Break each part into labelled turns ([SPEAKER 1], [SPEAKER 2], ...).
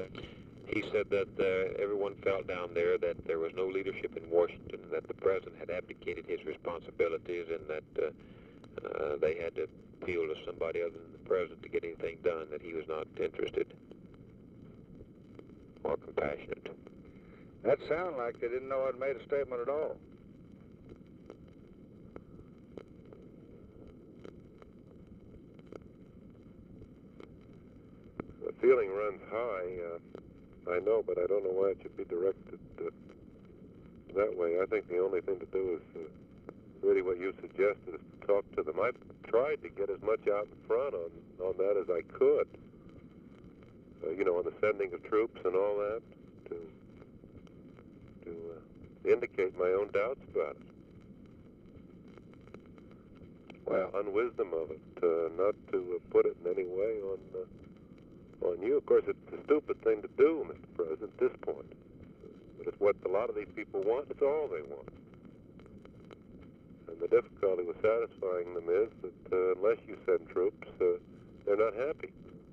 [SPEAKER 1] He said that everyone felt down there that there was no leadership in Washington, that the president had abdicated his responsibilities, and that they had to appeal to somebody other than the president to get anything done, that he was not interested or compassionate.
[SPEAKER 2] That sounded like they didn't know I'd made a statement at all.
[SPEAKER 3] The feeling runs high. I know, but I don't know why it should be directed that way. I think the only thing to do is really what you suggested, is to talk to them. I've tried to get as much out in front on that as I could. On the sending of troops and all that, to indicate my own doubts about it.
[SPEAKER 2] Well,
[SPEAKER 3] Unwisdom of it, not to put it in any way on you. Of course, it's a stupid thing to do, Mr. President, at this point. But it's what a lot of these people want. It's all they want. And the difficulty with satisfying them is that unless you send troops, they're not happy.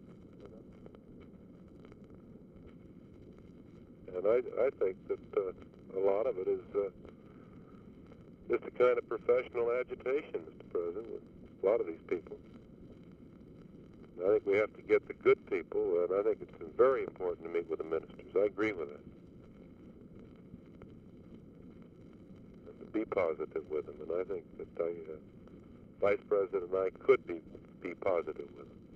[SPEAKER 3] And I think that a lot of it is just a kind of professional agitation, Mr. President, with a lot of these people. I think we have to get the good people, and I think it's very important to meet with the ministers. I agree with that. And to be positive with them, and I think that Vice President and I could be positive with them.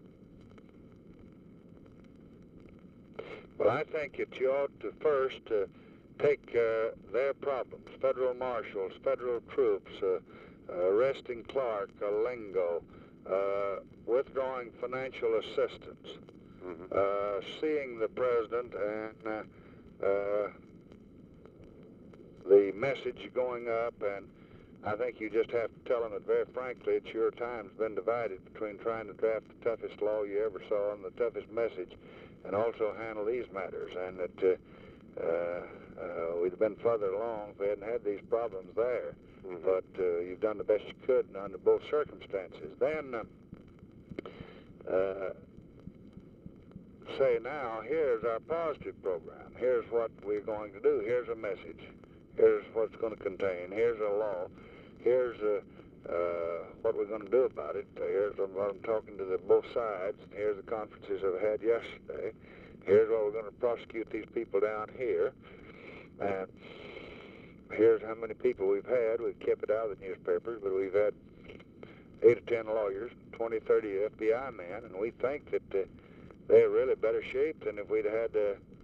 [SPEAKER 2] Well, I think that you ought to first take their problems, federal marshals, federal troops, arresting Clark, Lingo, withdrawing financial assistance, seeing the president, and the message going up. And I think you just have to tell them that very frankly, it's your time's been divided between trying to draft the toughest law you ever saw and the toughest message, and also handle these matters, and that we'd have been further along if we hadn't had these problems there. But you've done the best you could under both circumstances. Then say, now, here's our positive program. Here's what we're going to do. Here's a message. Here's what it's going to contain. Here's a law. Here's what we're going to do about it. Here's what I'm talking to both sides. Here's the conferences I've had yesterday. Here's what we're going to prosecute these people down here. And here's how many people we've had. We've kept it out of the newspapers, but we've had 8 or 10 lawyers, 20, 30 FBI men, and we think that they're really better shape than if we'd had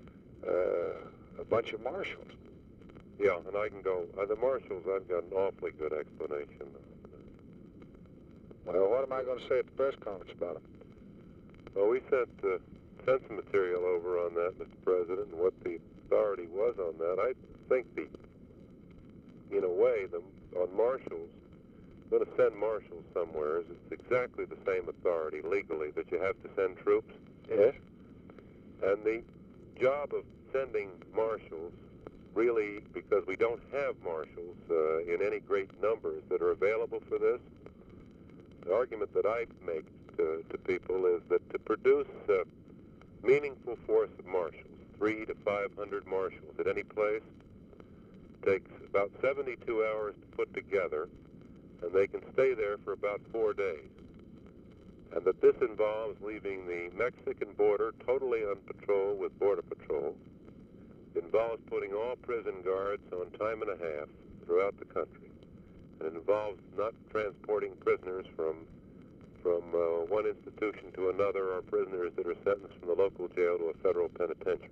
[SPEAKER 2] a bunch of marshals.
[SPEAKER 3] Yeah, and I can go. The marshals, I've got an awfully good explanation.
[SPEAKER 2] Well, what am I going to say at the press conference about them?
[SPEAKER 3] Well, we sent some material over on that, Mr. President, and what the authority was on that. I think in a way, on marshals, going to send marshals somewhere, it's exactly the same authority legally that you have to send troops.
[SPEAKER 2] Yes.
[SPEAKER 3] And the job of sending marshals, really, because we don't have marshals in any great numbers that are available for this, the argument that I make to people is that to produce a meaningful force of marshals, 300 to 500 marshals at any place, takes about 72 hours to put together, and they can stay there for about 4 days. And that this involves leaving the Mexican border totally on patrol with Border Patrol. It involves putting all prison guards on time and a half throughout the country. And it involves not transporting prisoners from one institution to another, or prisoners that are sentenced from the local jail to a federal penitentiary.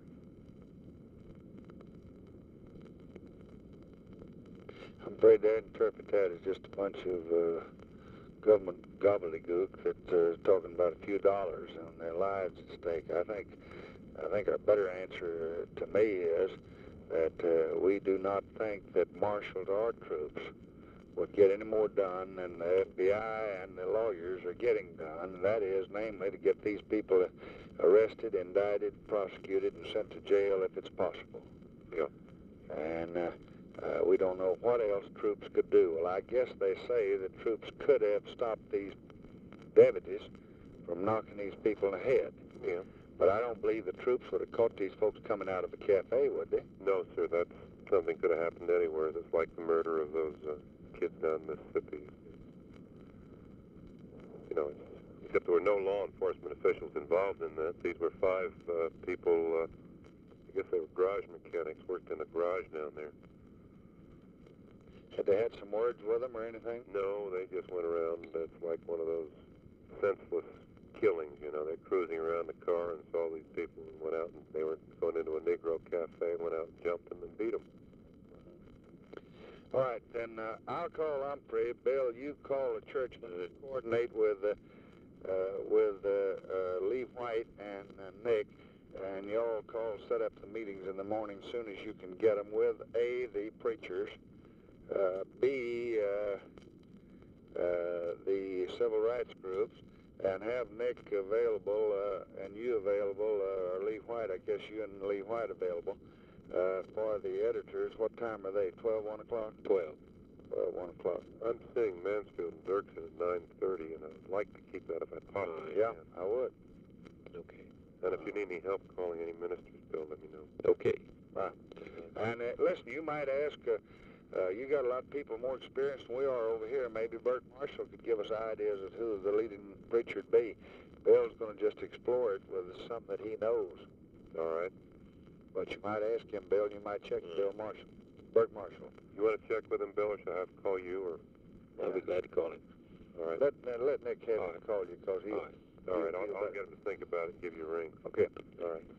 [SPEAKER 2] I'm afraid they interpret that as just a bunch of government gobbledygook that is talking about a few dollars and their lives at stake. I think a better answer to me is that we do not think that marshals or troops would get any more done than the FBI and the lawyers are getting done, and that is, namely, to get these people arrested, indicted, prosecuted, and sent to jail if it's possible.
[SPEAKER 3] Yeah.
[SPEAKER 2] And we don't know what else troops could do. Well, I guess they say that troops could have stopped these deputies from knocking these people in the head.
[SPEAKER 3] Yeah.
[SPEAKER 2] But I don't believe the troops would have caught these folks coming out of a cafe, would they?
[SPEAKER 3] No, sir, that's something could have happened anywhere. That's like the murder of those kids down in Mississippi. You know, except there were no law enforcement officials involved in that. These were 5 people, I guess they were garage mechanics, worked in a garage down there.
[SPEAKER 2] Had they had some words with them or anything?
[SPEAKER 3] No, they just went around. It's like one of those senseless killings, you know. They're cruising around the car and saw these people and went out, and they were going into a Negro cafe, went out and jumped them and beat them.
[SPEAKER 2] All right, then I'll call Humphrey. Bill, you call the church and coordinate with Lee White and Nick, and y'all set up the meetings in the morning as soon as you can get them with A, the preachers, B, the civil rights groups, and have Nick available and you available, or Lee White, I guess you and Lee White available, for the editors. What time are they, 12, 1 o'clock?
[SPEAKER 1] 12.
[SPEAKER 2] 1 o'clock.
[SPEAKER 3] I'm seeing Mansfield and Dirksen at 9:30, and I'd like to keep that if I possibly
[SPEAKER 2] Yeah,
[SPEAKER 3] can.
[SPEAKER 2] I would.
[SPEAKER 1] Okay.
[SPEAKER 3] And if you need any help calling any ministers, Bill, let me know.
[SPEAKER 1] Okay.
[SPEAKER 2] Right. And listen, you might ask, you got a lot of people more experienced than we are over here. Maybe Bert Marshall could give us ideas of who the leading preacher would be. Bill's going to just explore it with something that he knows.
[SPEAKER 3] All right.
[SPEAKER 2] But you might ask him, Bill, and you might check with Bill Marshall. Bert Marshall.
[SPEAKER 3] You want to check with him, Bill, or should I have to call you? Or
[SPEAKER 1] I'll be glad to call him.
[SPEAKER 3] all right.
[SPEAKER 2] Let Nick have
[SPEAKER 1] All
[SPEAKER 2] him
[SPEAKER 1] right.
[SPEAKER 2] call you, because he.
[SPEAKER 1] All right.
[SPEAKER 3] All right. I'll get him to think about it and give you a ring.
[SPEAKER 2] Okay.
[SPEAKER 3] All right.